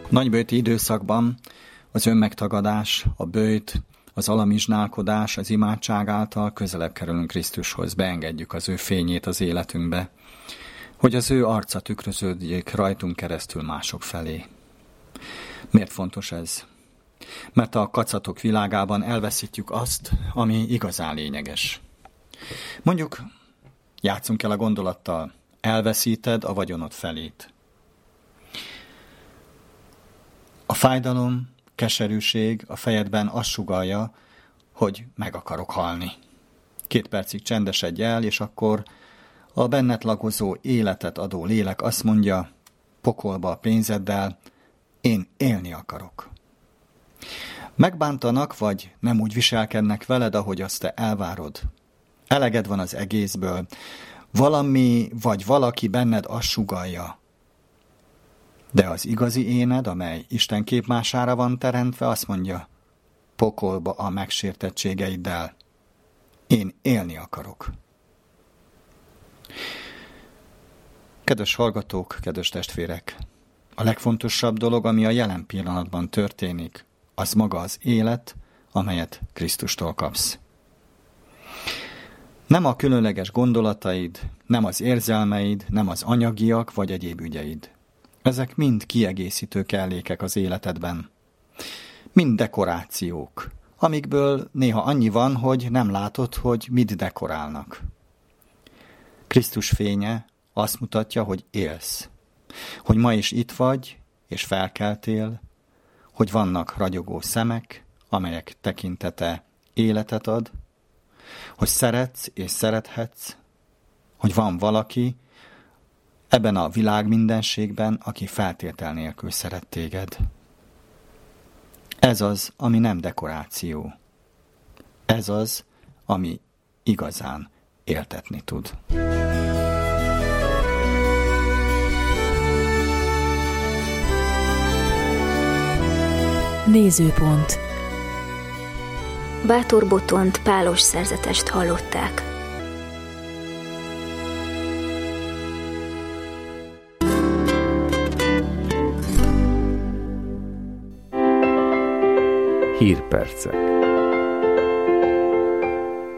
Nagyböjti időszakban az önmegtagadás, a böjt, az alamizsnálkodás, az imádság által közelebb kerülünk Krisztushoz, beengedjük az ő fényét az életünkbe, hogy az ő arca tükröződjék rajtunk keresztül mások felé. Miért fontos ez? Mert a kacatok világában elveszítjük azt, ami igazán lényeges. Mondjuk, játszunk el a gondolattal, elveszíted a vagyonod felét. A fájdalom, keserűség a fejedben azt sugallja, hogy meg akarok halni. 2 percig csendesedj el, és akkor a benned lagozó életet adó lélek azt mondja, pokolba a pénzeddel, én élni akarok. Megbántanak, vagy nem úgy viselkednek veled, ahogy azt te elvárod. Eleged van az egészből. Valami vagy valaki benned azt sugallja. De az igazi éned, amely Isten képmására van teremtve, azt mondja, pokolba a megsértettségeiddel. Én élni akarok. Kedves hallgatók, kedves testvérek! A legfontosabb dolog, ami a jelen pillanatban történik, az maga az élet, amelyet Krisztustól kapsz. Nem a különleges gondolataid, nem az érzelmeid, nem az anyagiak vagy egyéb ügyeid. Ezek mind kiegészítő kellékek az életedben. Mind dekorációk, amikből néha annyi van, hogy nem látod, hogy mit dekorálnak. Krisztus fénye azt mutatja, hogy élsz. Hogy ma is itt vagy, és felkeltél, hogy vannak ragyogó szemek, amelyek tekintete életet ad, hogy szeretsz és szerethetsz, hogy van valaki ebben a világ mindenségben, aki feltétel nélkül szeret téged. Ez az, ami nem dekoráció. Ez az, ami igazán éltetni tud. Nézőpont. Bátor Botont pálos szerzetest hallották. Hírpercek.